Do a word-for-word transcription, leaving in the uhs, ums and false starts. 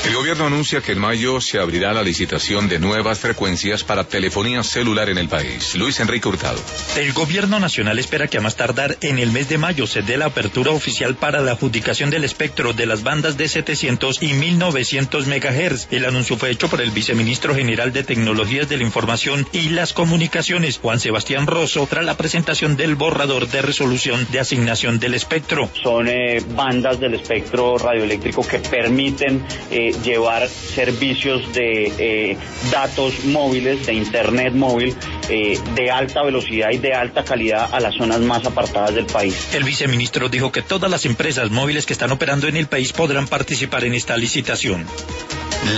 El gobierno anuncia que en mayo se abrirá la licitación de nuevas frecuencias para telefonía celular en el país. Luis Enrique Hurtado. El gobierno nacional espera que a más tardar en el mes de mayo se dé la apertura oficial para la adjudicación del espectro de las bandas de setecientos y mil novecientos megahertz. El anuncio fue hecho por el viceministro general de Tecnologías de la Información y las Comunicaciones, Juan Sebastián Rosso, tras la presentación del borrador de resolución de asignación del espectro. Son eh, bandas del espectro radioeléctrico que permiten eh, llevar servicios de eh, datos móviles, de internet móvil, eh, de alta velocidad y de alta calidad a las zonas más apartadas del país. El viceministro dijo que todas las empresas móviles que están operando en el país podrán participar en esta licitación.